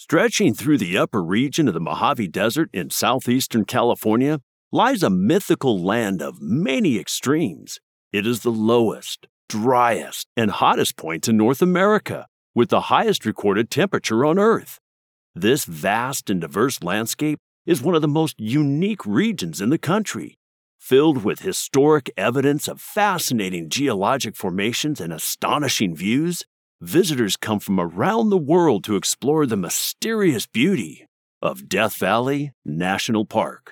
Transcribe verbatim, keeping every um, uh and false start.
Stretching through the upper region of the Mojave Desert in southeastern California lies a mythical land of many extremes. It is the lowest, driest, and hottest point in North America, with the highest recorded temperature on Earth. This vast and diverse landscape is one of the most unique regions in the country, filled with historic evidence of fascinating geologic formations and astonishing views. Visitors come from around the world to explore the mysterious beauty of Death Valley National Park.